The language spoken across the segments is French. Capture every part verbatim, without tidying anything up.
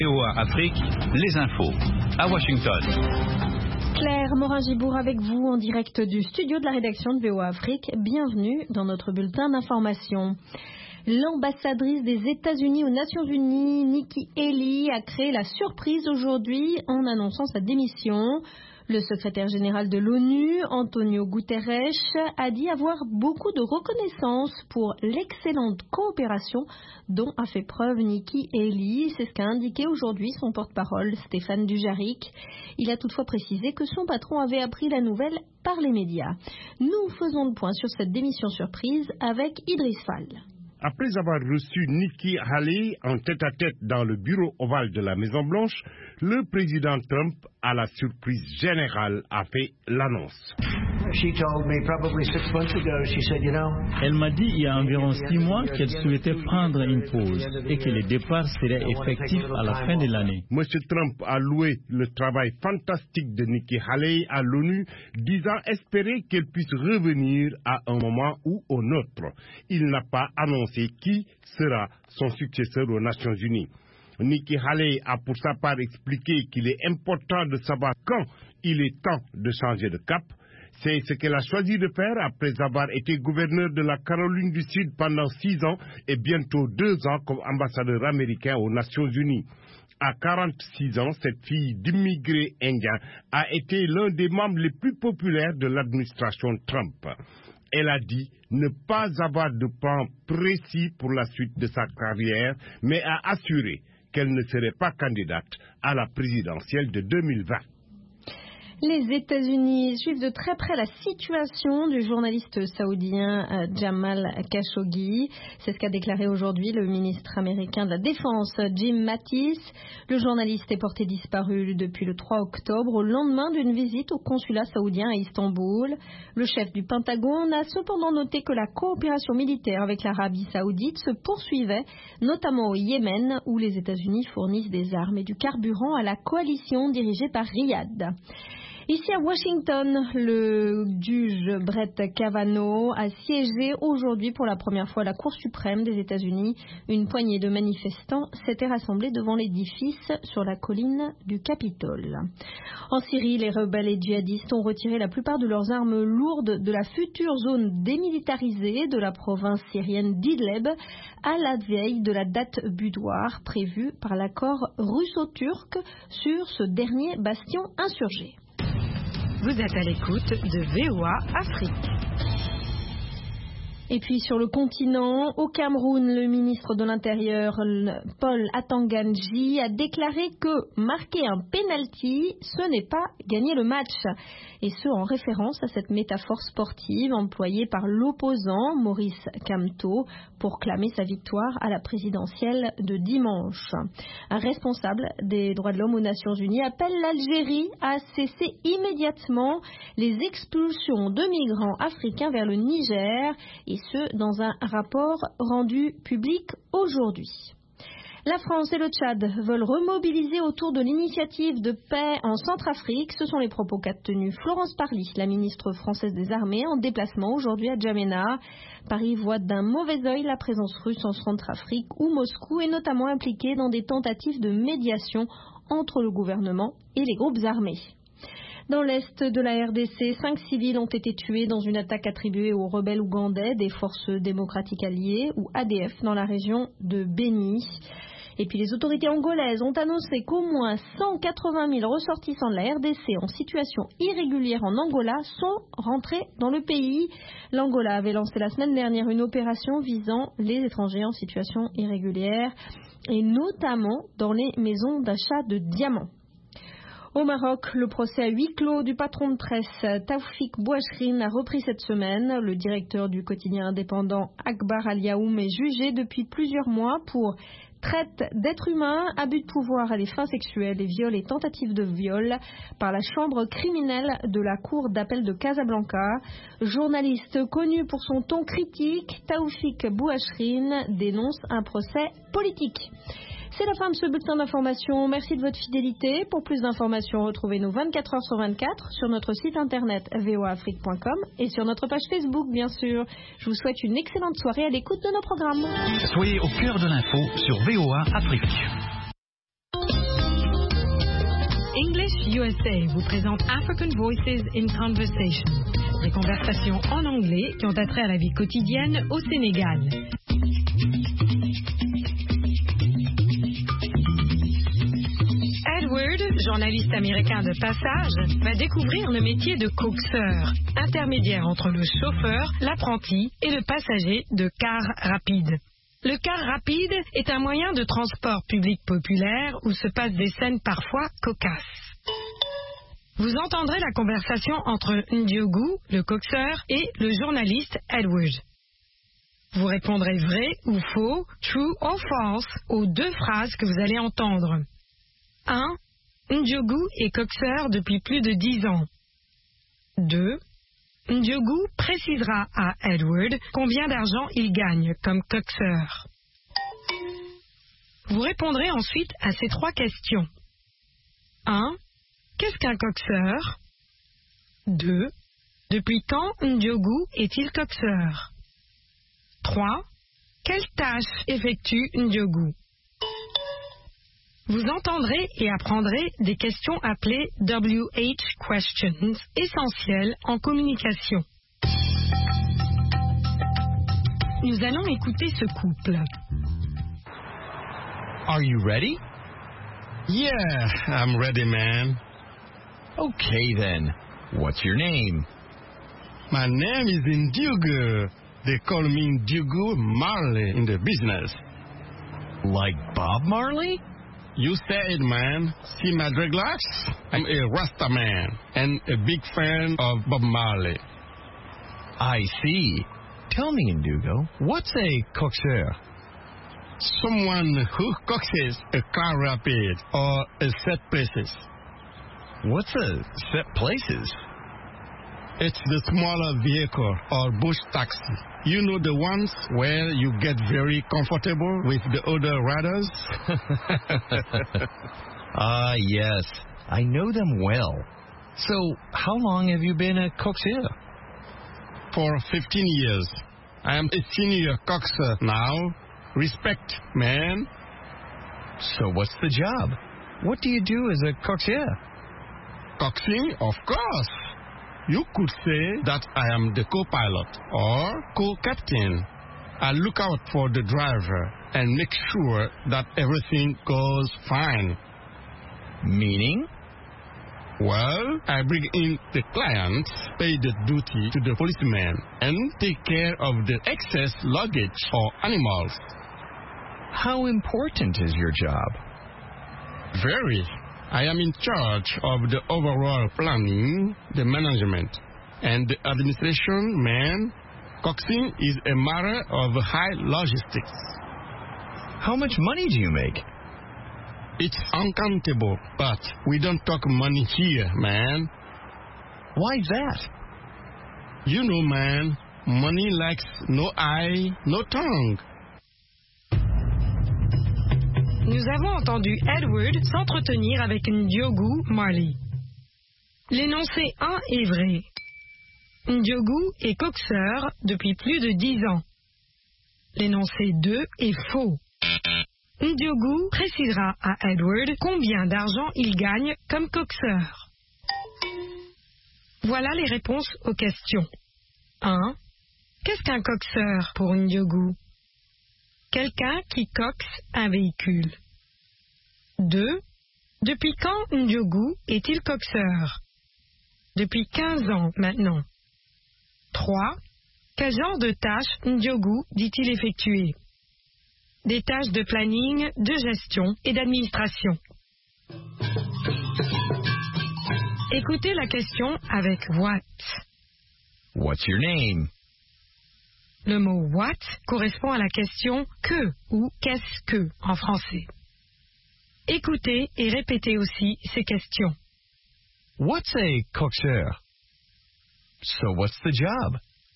V O A Afrique, les infos, à Washington. Claire Morin-Gibour avec vous en direct du studio de la rédaction de V O A Afrique. Bienvenue dans notre bulletin d'information. L'ambassadrice des États-Unis aux Nations Unies, Nikki Haley, a créé la surprise aujourd'hui en annonçant sa démission. Le secrétaire général de l'ONU, Antonio Guterres, a dit avoir beaucoup de reconnaissance pour l'excellente coopération dont a fait preuve Nikki Haley. C'est ce qu'a indiqué aujourd'hui son porte-parole, Stéphane Dujarric. Il a toutefois précisé que son patron avait appris la nouvelle par les médias. Nous faisons le point sur cette démission surprise avec Idriss Fall. Après avoir reçu Nikki Haley en tête-à-tête dans le bureau ovale de la Maison-Blanche, le président Trump, à la surprise générale, a fait l'annonce. Elle m'a dit il y a environ six mois qu'elle souhaitait prendre une pause et que le départ serait effectif à la fin de l'année. M. Trump a loué le travail fantastique de Nikki Haley à l'ONU, disant espérer qu'elle puisse revenir à un moment ou un autre. Il n'a pas annoncé qui sera son successeur aux Nations Unies. Nikki Haley a pour sa part expliqué qu'il est important de savoir quand il est temps de changer de cap. C'est ce qu'elle a choisi de faire après avoir été gouverneur de la Caroline du Sud pendant six ans et bientôt deux ans comme ambassadeur américain aux Nations Unies. À quarante-six ans, cette fille d'immigrés indiens a été l'un des membres les plus populaires de l'administration Trump. Elle a dit ne pas avoir de plan précis pour la suite de sa carrière, mais a assuré qu'elle ne serait pas candidate à la présidentielle de deux mille vingt. Les États-Unis suivent de très près la situation du journaliste saoudien Jamal Khashoggi. C'est ce qu'a déclaré aujourd'hui le ministre américain de la Défense, Jim Mattis. Le journaliste est porté disparu depuis le trois octobre, au lendemain d'une visite au consulat saoudien à Istanbul. Le chef du Pentagone a cependant noté que la coopération militaire avec l'Arabie saoudite se poursuivait, notamment au Yémen, où les États-Unis fournissent des armes et du carburant à la coalition dirigée par Riyad. Ici à Washington, le juge Brett Kavanaugh a siégé aujourd'hui pour la première fois à la Cour suprême des États-Unis. Une poignée de manifestants s'était rassemblée devant l'édifice sur la colline du Capitole. En Syrie, les rebelles et djihadistes ont retiré la plupart de leurs armes lourdes de la future zone démilitarisée de la province syrienne d'Idlib à la veille de la date butoir prévue par l'accord russo-turc sur ce dernier bastion insurgé. Vous êtes à l'écoute de V O A Afrique. Et puis sur le continent, au Cameroun, le ministre de l'Intérieur, Paul Atanganji, a déclaré que marquer un penalty, ce n'est pas gagner le match. Et ce, en référence à cette métaphore sportive employée par l'opposant Maurice Kamto pour clamer sa victoire à la présidentielle de dimanche. Un responsable des droits de l'homme aux Nations Unies appelle l'Algérie à cesser immédiatement les expulsions de migrants africains vers le Niger, et ce, dans un rapport rendu public aujourd'hui. La France et le Tchad veulent remobiliser autour de l'initiative de paix en Centrafrique. Ce sont les propos qu'a tenus Florence Parly, la ministre française des Armées, en déplacement aujourd'hui à N'Djamena. Paris voit d'un mauvais œil la présence russe en Centrafrique, où Moscou est notamment impliqué dans des tentatives de médiation entre le gouvernement et les groupes armés. Dans l'est de la R D C, cinq civils ont été tués dans une attaque attribuée aux rebelles ougandais des forces démocratiques alliées, ou A D F, dans la région de Beni. Et puis les autorités angolaises ont annoncé qu'au moins cent quatre-vingt mille ressortissants de la R D C en situation irrégulière en Angola sont rentrés dans le pays. L'Angola avait lancé la semaine dernière une opération visant les étrangers en situation irrégulière, et notamment dans les maisons d'achat de diamants. Au Maroc, le procès à huis clos du patron de presse Taoufik Bouachrine a repris cette semaine. Le directeur du quotidien indépendant Akbar Al-Yaoum est jugé depuis plusieurs mois pour traite d'êtres humains, abus de pouvoir à des fins sexuelles et viols et tentatives de viol par la chambre criminelle de la cour d'appel de Casablanca. Journaliste connu pour son ton critique, Taoufik Bouachrine dénonce un procès politique. C'est la fin de ce bulletin d'information. Merci de votre fidélité. Pour plus d'informations, retrouvez-nous vingt-quatre heures sur vingt-quatre sur notre site internet v o a afrique point com et sur notre page Facebook, bien sûr. Je vous souhaite une excellente soirée à l'écoute de nos programmes. Soyez au cœur de l'info sur V O A Afrique. English U S A vous présente African Voices in Conversation, des conversations en anglais qui ont attrait à la vie quotidienne au Sénégal. Edward, journaliste américain de passage, va découvrir le métier de coxeur, intermédiaire entre le chauffeur, l'apprenti et le passager de car rapide. Le car rapide est un moyen de transport public populaire où se passent des scènes parfois cocasses. Vous entendrez la conversation entre Ndiogu, le coxeur, et le journaliste Edward. Vous répondrez vrai ou faux, true or false, aux deux phrases que vous allez entendre. un. Ndiogu est coxeur depuis plus de dix ans. deux. Ndiogu précisera à Edward combien d'argent il gagne comme coxeur. Vous répondrez ensuite à ces trois questions. un. Qu'est-ce qu'un coxeur? deux. Depuis quand Ndiogu est-il coxeur? trois. Quelle tâche effectue Ndiogu? Vous entendrez et apprendrez des questions appelées W H questions, essentielles en communication. Nous allons écouter ce couple. Are you ready? Yeah, I'm ready, man. Okay then. What's your name? My name is Ndiogu. They call me Ndiogu Marley in the business. Like Bob Marley? You said, man. See my dreadlocks? I'm a Rasta man and a big fan of Bob Marley. I see. Tell me, Ndugo, what's a coxeur? Someone who coaxes a car rapid or a set places. What's a set places? It's the smaller vehicle or bush taxi. You know the ones where you get very comfortable with the other riders? Ah, yes. I know them well. So, how long have you been a coxeur? For fifteen years. I am a senior coxer now. Respect, man. So, what's the job? What do you do as a coxeur? Coxing, of course. You could say that I am the co-pilot or co-captain. I look out for the driver and make sure that everything goes fine. Meaning? Well, I bring in the clients, pay the duty to the policeman, and take care of the excess luggage or animals. How important is your job? Very. I am in charge of the overall planning, the management, and the administration, man. Coxing is a matter of high logistics. How much money do you make? It's uncountable, but we don't talk money here, man. Why's that? You know, man, money likes no eye, no tongue. Nous avons entendu Edward s'entretenir avec Ndiogu Marley. L'énoncé un est vrai. Ndiogu est coxeur depuis plus de dix ans. L'énoncé deux est faux. Ndiogu précisera à Edward combien d'argent il gagne comme coxeur. Voilà les réponses aux questions. un. Qu'est-ce qu'un coxeur pour Ndiogu? Quelqu'un qui coxe un véhicule. deux. Depuis quand Ndiogu est-il coxeur? Depuis quinze ans maintenant. trois. Quel genre de tâches Ndiogu dit-il effectuer? Des tâches de planning, de gestion et d'administration. Écoutez la question avec what. What's your name? Le mot what correspond à la question que ou qu'est-ce que en français. Écoutez et répétez aussi ces questions. What's a coxeur? So what's the job?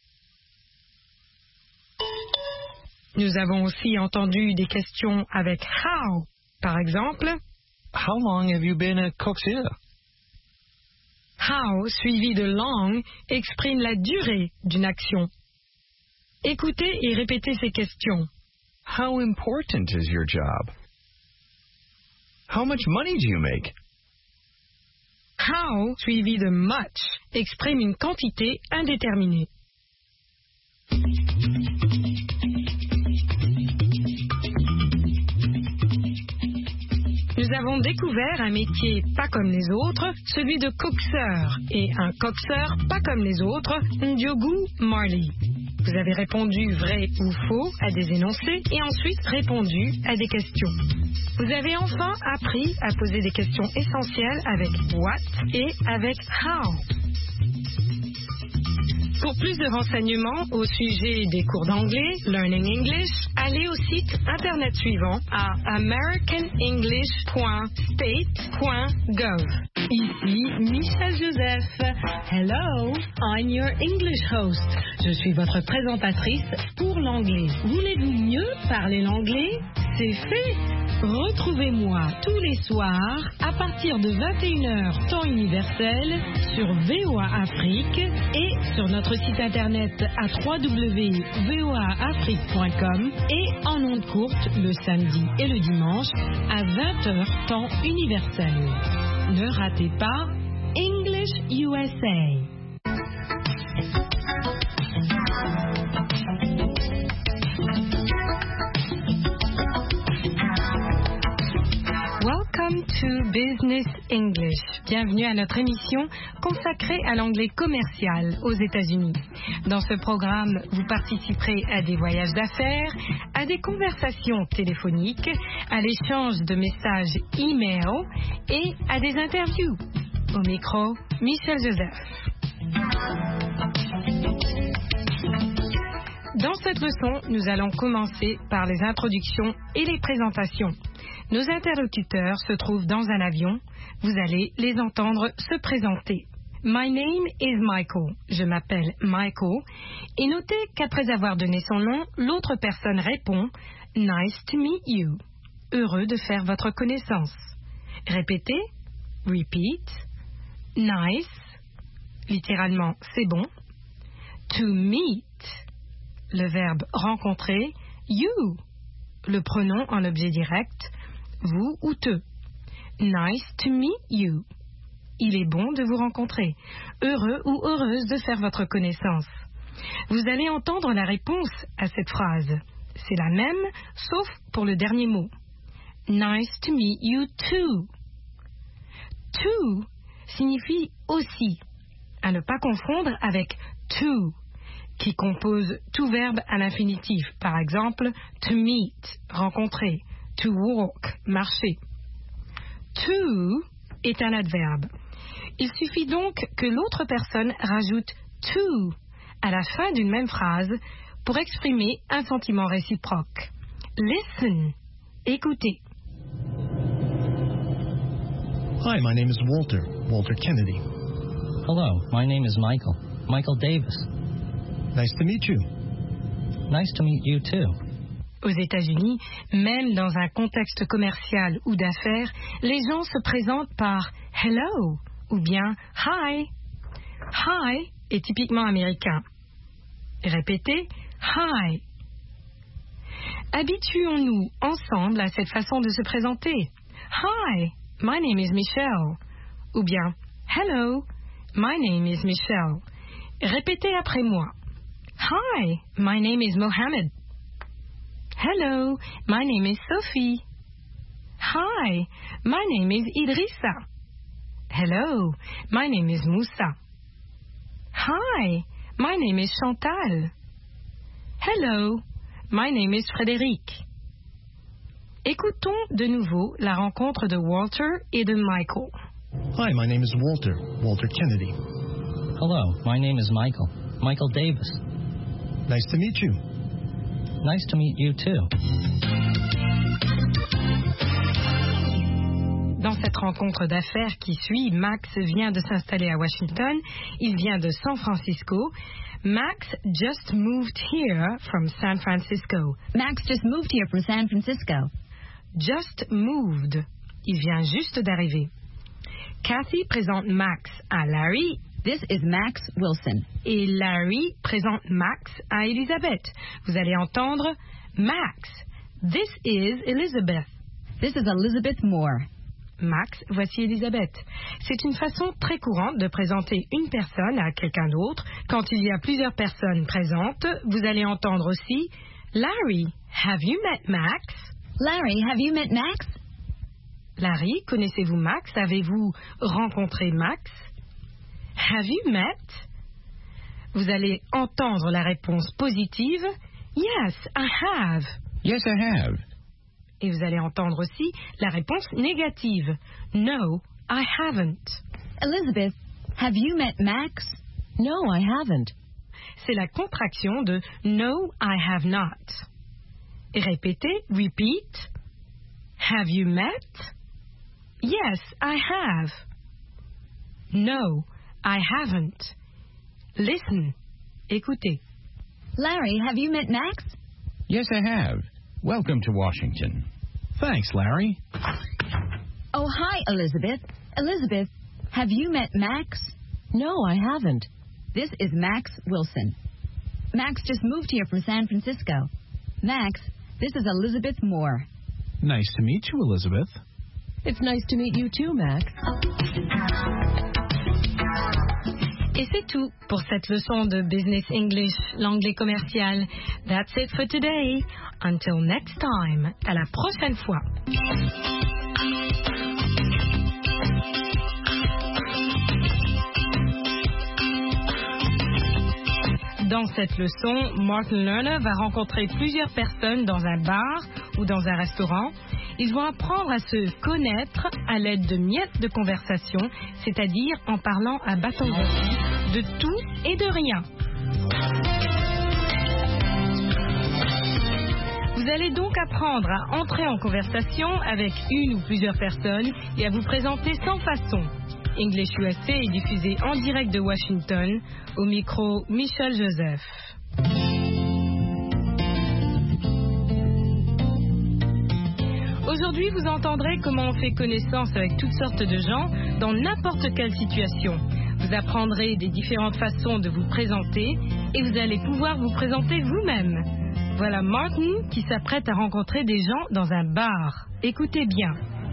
Nous avons aussi entendu des questions avec how. Par exemple, How long have you been a coxeur? How suivi de long exprime la durée d'une action. Écoutez et répétez ces questions. How important is your job? How much money do you make? how suivi de much exprime une quantité indéterminée. Nous avons découvert un métier pas comme les autres, celui de coxeur, et un coxeur pas comme les autres, Ndiogu Marley. Vous avez répondu vrai ou faux à des énoncés et ensuite répondu à des questions. Vous avez enfin appris à poser des questions essentielles avec what et avec how. Pour plus de renseignements au sujet des cours d'anglais, Learning English, allez au site internet suivant à american english point state point gov. Ici Michel Joseph. Hello, I'm your English host. Je suis votre présentatrice pour l'anglais. Voulez-vous mieux parler l'anglais? C'est fait. Retrouvez-moi tous les soirs à partir de vingt et une heures temps universel sur V O A Afrique et sur notre site internet à w w w point v o a afrique point com et en ondes courtes le samedi et le dimanche à vingt heures temps universel. Ne ratez pas English U S A. Welcome to Business English. Bienvenue à notre émission consacrée à l'anglais commercial aux États-Unis. Dans ce programme, vous participerez à des voyages d'affaires, à des conversations téléphoniques, à l'échange de messages e-mail et à des interviews. Au micro, Michel Joseph. Dans cette leçon, nous allons commencer par les introductions et les présentations. Nos interlocuteurs se trouvent dans un avion. Vous allez les entendre se présenter. My name is Michael. Je m'appelle Michael. Et notez qu'après avoir donné son nom, l'autre personne répond Nice to meet you. Heureux de faire votre connaissance. Répétez. Repeat. Nice. Littéralement, c'est bon. To meet. Le verbe rencontrer. You. Le pronom en objet direct. Vous ou te. Nice to meet you. Il est bon de vous rencontrer. Heureux ou heureuse de faire votre connaissance. Vous allez entendre la réponse à cette phrase. C'est la même, sauf pour le dernier mot. Nice to meet you too. To signifie aussi, à ne pas confondre avec to, qui compose tout verbe à l'infinitif. Par exemple, to meet, rencontrer. To walk, marcher. To est un adverbe. Il suffit donc que l'autre personne rajoute to à la fin d'une même phrase pour exprimer un sentiment réciproque. Listen, écoutez. Hi, my name is Walter, Walter Kennedy. Hello, my name is Michael, Michael Davis. Nice to meet you. Nice to meet you too. Aux États-Unis, même dans un contexte commercial ou d'affaires, les gens se présentent par hello ou bien hi. Hi est typiquement américain. Répétez hi. Habituons-nous ensemble à cette façon de se présenter. Hi, my name is Michelle. Ou bien hello, my name is Michelle. Répétez après moi. Hi, my name is Mohammed. Hello, my name is Sophie. Hi, my name is Idrissa. Hello, my name is Moussa. Hi, my name is Chantal. Hello, my name is Frédéric. Écoutons de nouveau la rencontre de Walter et de Michael. Hi, my name is Walter, Walter Kennedy. Hello, my name is Michael, Michael Davis. Nice to meet you. Nice to meet you too. Dans cette rencontre d'affaires qui suit, Max vient de s'installer à Washington. Il vient de San Francisco. Max just moved here from San Francisco. Max just moved here from San Francisco. Just moved. Il vient juste d'arriver. Kathy présente Max à Larry. This is Max Wilson. Et Larry présente Max à Elizabeth. Vous allez entendre Max. This is Elizabeth. This is Elizabeth Moore. Max, voici Elisabeth. C'est une façon très courante de présenter une personne à quelqu'un d'autre. Quand il y a plusieurs personnes présentes, vous allez entendre aussi Larry, have you met Max? Larry, have you met Max? Larry, connaissez-vous Max? Avez-vous rencontré Max? Have you met? Vous allez entendre la réponse positive. Yes, I have. Yes, I have. Et vous allez entendre aussi la réponse négative. No, I haven't. Elizabeth, have you met Max? No, I haven't. C'est la contraction de No, I have not. Et répétez, repeat. Have you met? Yes, I have. No, I haven't. Listen. Écoutez. Larry, have you met Max? Yes, I have. Welcome to Washington. Thanks, Larry. Oh, hi, Elizabeth. Elizabeth, have you met Max? No, I haven't. This is Max Wilson. Max just moved here from San Francisco. Max, this is Elizabeth Moore. Nice to meet you, Elizabeth. It's nice to meet you too, Max. Et c'est tout pour cette leçon de Business English, l'anglais commercial. That's it for today. Until next time. À la prochaine fois. Dans cette leçon, Martin Lerner va rencontrer plusieurs personnes dans un bar ou dans un restaurant. Ils vont apprendre à se connaître à l'aide de miettes de conversation, c'est-à-dire en parlant à bâton rompu de tout et de rien. Vous allez donc apprendre à entrer en conversation avec une ou plusieurs personnes et à vous présenter sans façon. English U S A est diffusé en direct de Washington, au micro Michel Joseph. Aujourd'hui, vous entendrez comment on fait connaissance avec toutes sortes de gens dans n'importe quelle situation. Vous apprendrez des différentes façons de vous présenter et vous allez pouvoir vous présenter vous-même. Voilà Martin qui s'apprête à rencontrer des gens dans un bar. Écoutez bien.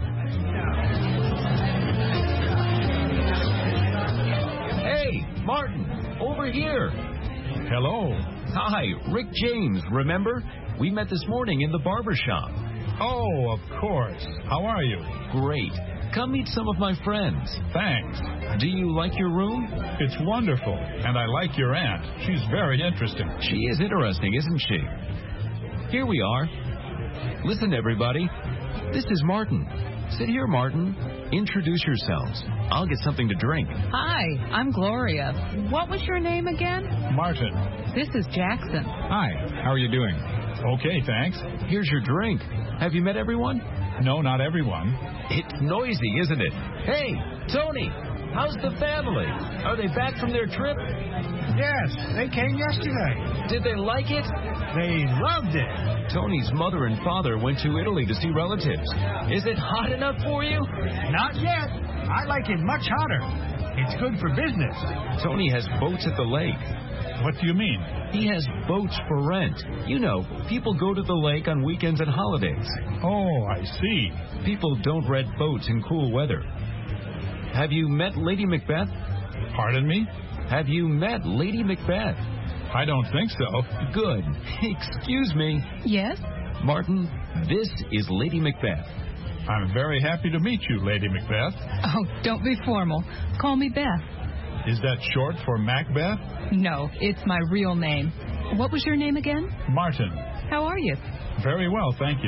Hey, Martin, over here. Hello. Hi, Rick James, remember? We met this morning in the barber shop. Oh, of course. How are you? Great. Come meet some of my friends. Thanks. Do you like your room? It's wonderful, and I like your aunt. She's very interesting. She is interesting, isn't she? Here we are. Listen, everybody. This is Martin. Sit here, Martin. Introduce yourselves. I'll get something to drink. Hi, I'm Gloria. What was your name again? Martin. This is Jackson. Hi, how are you doing? Okay, thanks. Here's your drink. Have you met everyone? No, not everyone. It's noisy, isn't it? Hey, Tony, how's the family? Are they back from their trip? Yes, they came yesterday. Did they like it? They loved it. Tony's mother and father went to Italy to see relatives. Is it hot enough for you? Not yet. I like it much hotter. It's good for business. Tony has boats at the lake. What do you mean? He has boats for rent. You know, people go to the lake on weekends and holidays. Oh, I see. People don't rent boats in cool weather. Have you met Lady Macbeth? Pardon me? Have you met Lady Macbeth? I don't think so. Good. Excuse me. Yes? Martin, this is Lady Macbeth. I'm very happy to meet you, Lady Macbeth. Oh, don't be formal. Call me Beth. Is that short for Macbeth? No, it's my real name. What was your name again? Martin. How are you? Very well, thank you.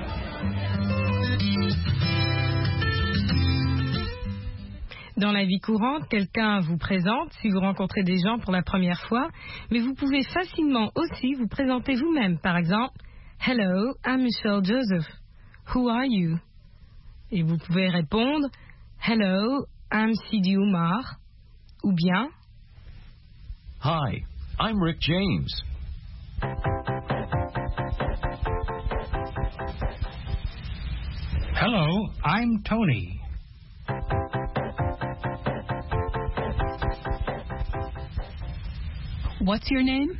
Dans la vie courante, quelqu'un vous présente si vous rencontrez des gens pour la première fois, mais vous pouvez facilement aussi vous présenter vous-même. Par exemple, Hello, I'm Michelle Joseph. Who are you? Et vous pouvez répondre, Hello, I'm Sidi Oumar. Ou bien, Hi, I'm Rick James. Hello, I'm Tony. What's your name?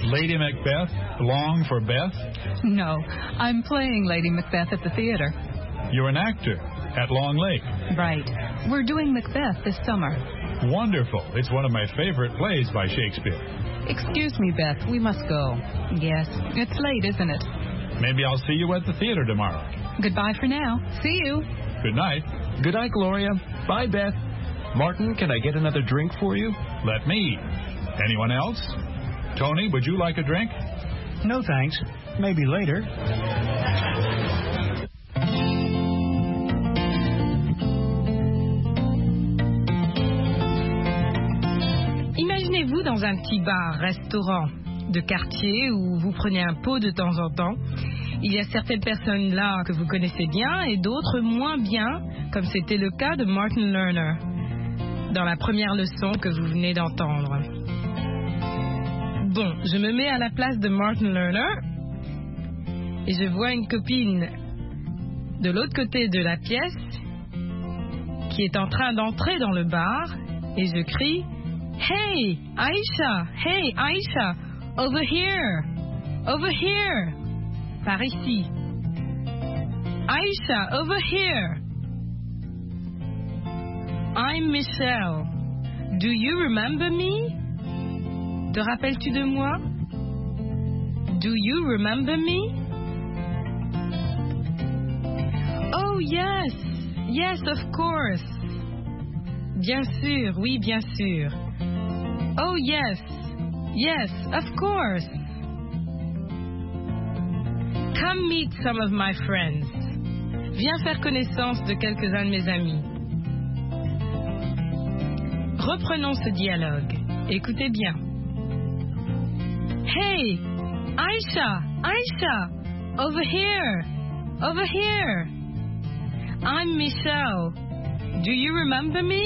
Lady Macbeth, long for Beth? No, I'm playing Lady Macbeth at the theater. You're an actor at Long Lake. Right. We're doing Macbeth this summer. Wonderful. It's one of my favorite plays by Shakespeare. Excuse me, Beth. We must go. Yes. It's late, isn't it? Maybe I'll see you at the theater tomorrow. Goodbye for now. See you. Good night. Good night, Gloria. Bye, Beth. Martin, can I get another drink for you? Let me. Anyone else? Tony, would you like a drink? No, thanks. Maybe later. Imaginez-vous dans un petit bar, restaurant de quartier où vous prenez un pot de temps en temps. Il y a certaines personnes là que vous connaissez bien et d'autres moins bien, comme c'était le cas de Martin Lerner dans la première leçon que vous venez d'entendre. Bon, je me mets à la place de Martin Lerner et je vois une copine de l'autre côté de la pièce qui est en train d'entrer dans le bar et je crie « Hey, Aïcha! Hey, Aïcha! Over here! Over here! » Par ici. « Aïcha, over here! I'm Michelle. Do you remember me? Te rappelles-tu de moi? Do you remember me? Oh yes, yes of course. Bien sûr, oui bien sûr. Oh yes, yes of course. Come meet some of my friends. Viens faire connaissance de quelques-uns de mes amis. Reprenons ce dialogue. Écoutez bien. Hey, Aïcha, Aïcha, over here, over here. I'm Michelle. Do you remember me?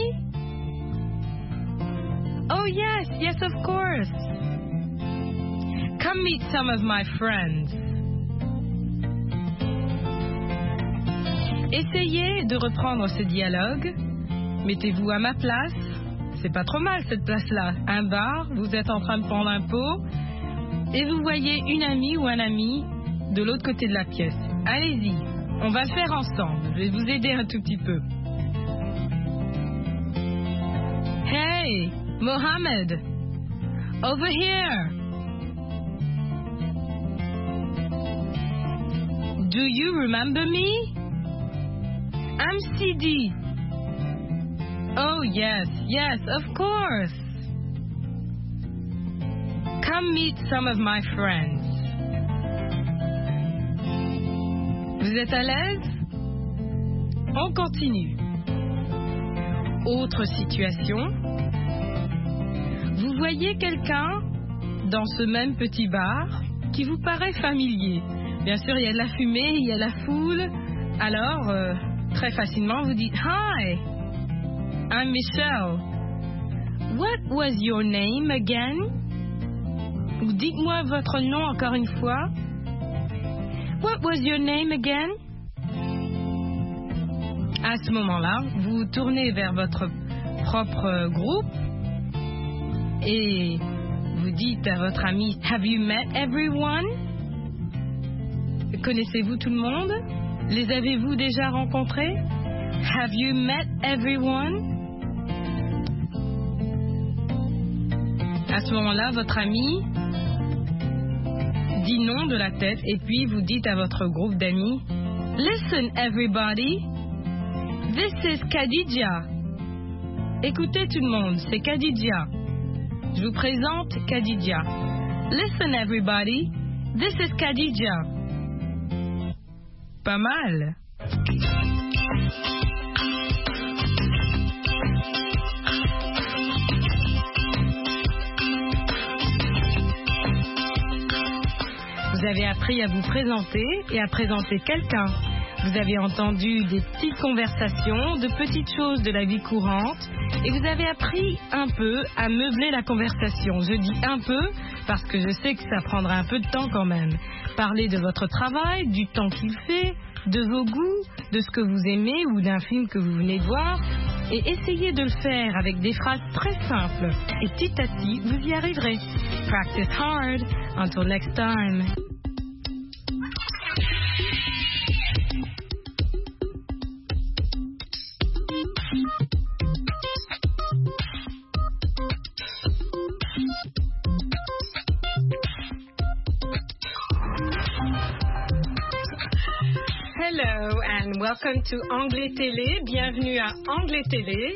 Oh yes, yes of course. Come meet some of my friends. Essayez de reprendre ce dialogue. Mettez-vous à ma place. C'est pas trop mal cette place-là. Un bar, vous êtes en train de prendre un pot et vous voyez une amie ou un ami de l'autre côté de la pièce. Allez-y, on va le faire ensemble. Je vais vous aider un tout petit peu. Hey, Mohammed, over here. Do you remember me? I'm Sidi. Oh yes, yes, of course. Come meet some of my friends. Vous êtes à l'aise? On continue. Autre situation. Vous voyez quelqu'un dans ce même petit bar qui vous paraît familier. Bien sûr, il y a de la fumée, il y a la foule. Alors, euh, très facilement, vous dites « Hi, I'm Michelle. What was your name again? » Ou dites-moi votre nom encore une fois. What was your name again? À ce moment-là, vous vous tournez vers votre propre groupe et vous dites à votre ami, Have you met everyone? Connaissez-vous tout le monde? Les avez-vous déjà rencontrés? Have you met everyone? À ce moment-là, votre ami dit non de la tête et puis vous dites à votre groupe d'amis, Listen everybody, this is Khadija. Écoutez tout le monde, c'est Khadija. Je vous présente Khadija. Listen everybody, this is Khadija. Pas mal. Vous avez appris à vous présenter et à présenter quelqu'un. Vous avez entendu des petites conversations, de petites choses de la vie courante et vous avez appris un peu à meubler la conversation. Je dis un peu parce que je sais que ça prendra un peu de temps quand même. Parler de votre travail, du temps qu'il fait, de vos goûts, de ce que vous aimez ou d'un film que vous venez de voir et essayez de le faire avec des phrases très simples et petit à petit vous y arriverez. practice hard. Until next time. Hello and welcome to Anglais Télé. Bienvenue à Anglais Télé.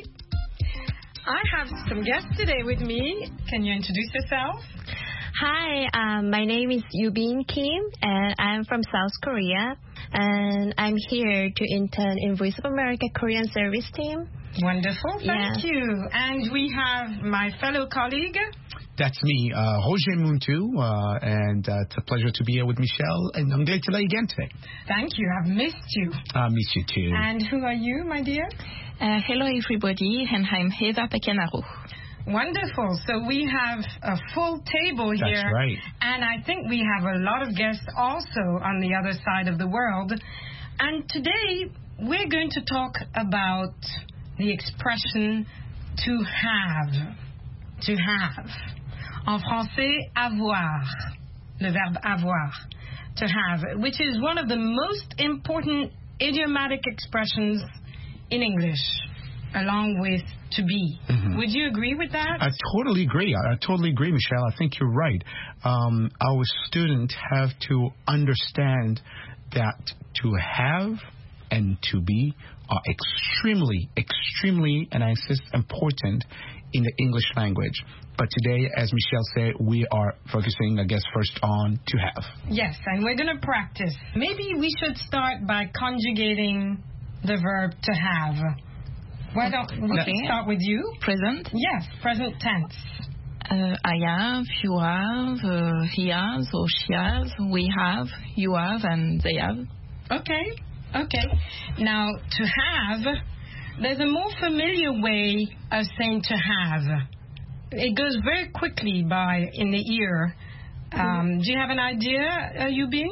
I have some guests today with me. Can you introduce yourself? Hi, um, my name is Yubin Kim, and I'm from South Korea, and I'm here to intern in Voice of America Korean service team. Wonderful, thank yeah. you. And we have my fellow colleague. That's me, uh, Roger Muntu, uh, and uh, it's a pleasure to be here with Michelle and Anglais Télé again today. Thank you, I've missed you. I miss you too. And who are you, my dear? Uh, hello everybody, and I'm Heather Pekenaro. Wonderful. So we have a full table here. That's right. And I think we have a lot of guests also on the other side of the world. And today we're going to talk about the expression to have. To have. En français, avoir. Le verbe avoir. To have. Which is one of the most important idiomatic expressions in English, along with to be. Mm-hmm. Would you agree with that? I totally agree. I, I totally agree, Michelle. I think you're right. Um, our students have to understand that to have and to be are extremely, extremely, and I insist, important in the English language. But today, as Michelle said, we are focusing, I guess, first on to have. Yes, and we're going to practice. Maybe we should start by conjugating the verb to have. Why don't we okay. start with you? Present? Yes, present tense. Uh, I have, you have, uh, he has, or she has, we have, you have, and they have. Okay, okay. Now, to have, there's a more familiar way of saying to have. It goes very quickly by in the ear. Um, mm-hmm. Do you have an idea, uh, Yubin?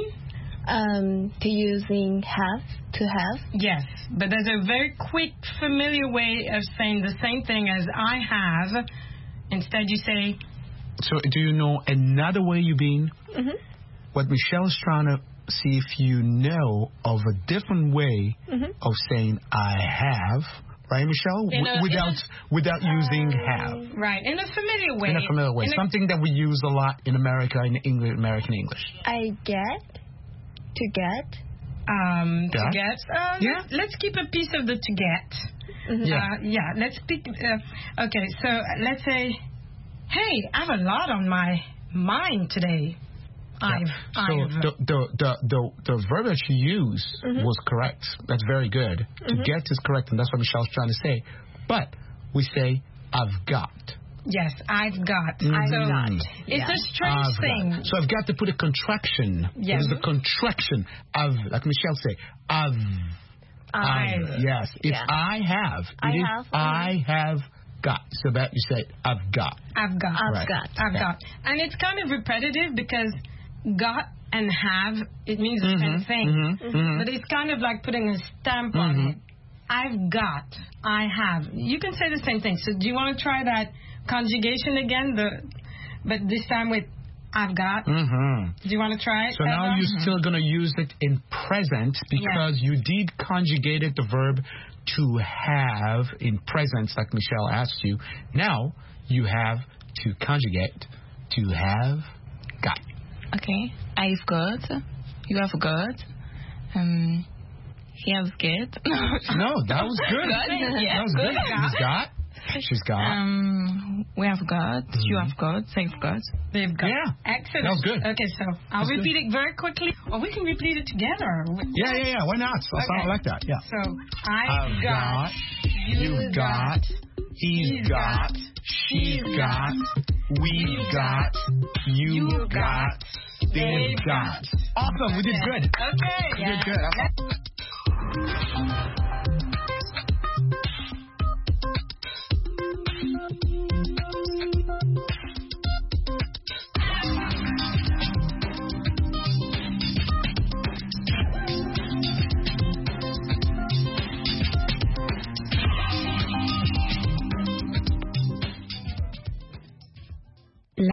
Um, to using have, to have? Yes, but there's a very quick, familiar way of saying the same thing as I have. Instead, you say... So, do you know another way, Yubin? Mm-hmm. What Michelle's trying to see if you know of a different way mm-hmm. of saying I have... Right, Michelle? W- a, without a, without uh, using have. Right, in a familiar way. In a familiar way. In Something a, that we use a lot in America, in English, American English. I get. To get. Um, yeah. To get. Uh, yeah. Let's, let's keep a piece of the to get. Mm-hmm. Yeah. Uh, yeah, let's speak. Uh, okay, so let's say, hey, I have a lot on my mind today. Yeah. I've, so I've, the, the, the, the, the verb that you used mm-hmm. was correct. That's very good. Mm-hmm. To get is correct, and that's what Michelle's trying to say. But we say, I've got. Yes, I've got. Mm-hmm. I've so got. It's yeah. a strange I've thing. Got. So I've got to put a contraction. Yes. There's a contraction. I've, like Michelle say, I've. I've. I've. Yes. If yeah. I have, I it have. Is, I have got. So that you say, I've got. I've got. I've right. got. I've yeah. got. And it's kind of repetitive because got and have, it means the mm-hmm, same thing. Mm-hmm, mm-hmm. But it's kind of like putting a stamp on mm-hmm. it. I've got. I have. You can say the same thing. So do you want to try that conjugation again? The, but this time with I've got. Mm-hmm. Do you want to try it? So Eva? now you're mm-hmm. still going to use it in present because yeah. you did conjugated the verb to have in present, like Michelle asked you. Now you have to conjugate to have got. Okay, I've got, you have got, um, he has get. No, that was good. good. Yeah, that was good. good. He's got. She's got. Um, we have got, mm-hmm. you have got, they've got. They've got. Yeah. Excellent. That was good. Okay, so I'll That's repeat good. it very quickly, or we can repeat it together. Yeah, yeah, yeah. Why not? So okay. I like that. Yeah. So I've, I've got, got, you've got, he's got, she's got, we've got, you've got, they've got. Awesome. We did good. Okay. We did good.